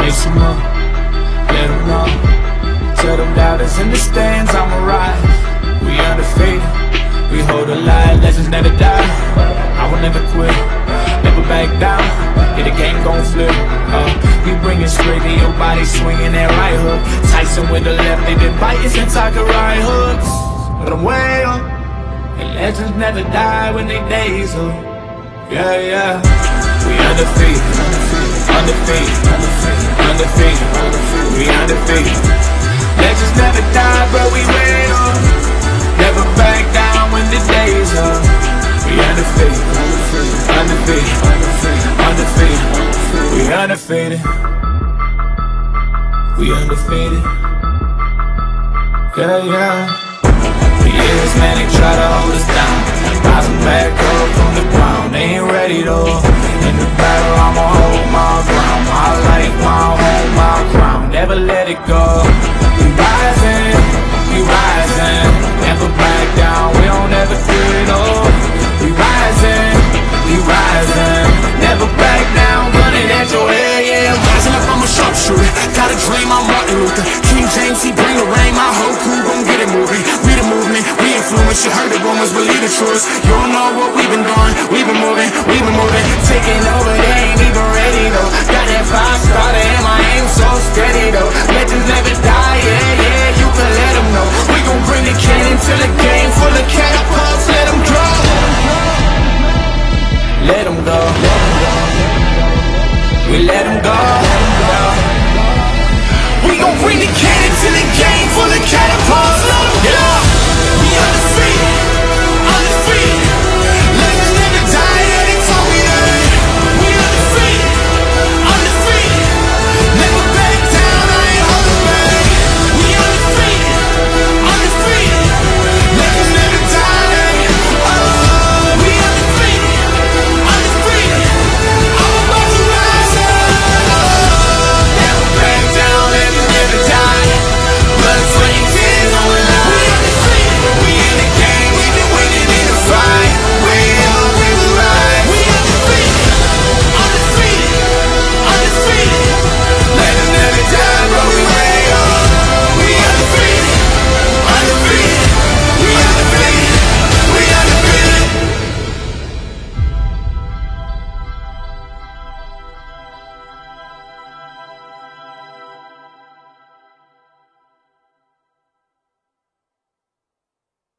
Chase them up, let them know. Tell them doubters in the stands, I'ma rise. We undefeated, we hold the line, legends never die. I will never quit, never back down. Yeah, the game gon' flip. We bring it straight to your body, swinging that right hook. Tyson with the left, they been biting since I could ride hooks. But I'm way up, and legends never die when they days up. Yeah, yeah. We undefeated, undefeated, undefeated, we undefeated. Legends never die, but we way up. Never back down when the days up. We undefeated, undefeated, undefeated, we undefeated. We undefeated. Yeah, yeah. For years, man, they try to hold us down. Rising back up from the ground, they ain't ready though. In the battle, I'ma hold my ground. My life, my home, my crown. Never let it go. We rising, never back down. We don't ever do it all. We rising, never back down. Running at your head, yeah. Rising up, I'm a sharpshooter. Got a dream, I'm Martin Luther. King James, he bring the rain. My whole crew gon' get it moving. We the movement, we influence. You heard the rumors, believe the truth.